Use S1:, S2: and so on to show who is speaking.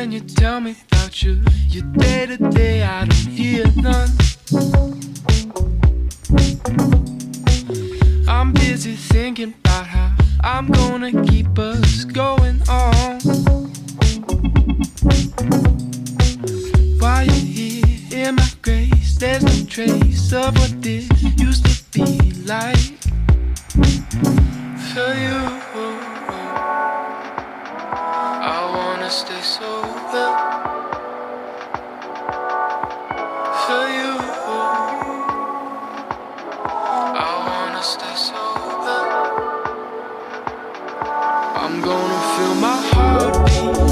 S1: when you tell me about your day to day, I don't hear none. I'm busy thinking about how I'm gonna keep us going on. While you're here in my grace, there's no trace of what this used to be like. For you, I wanna stay sober. For you, I wanna stay sober. I'm gonna feel my heart beat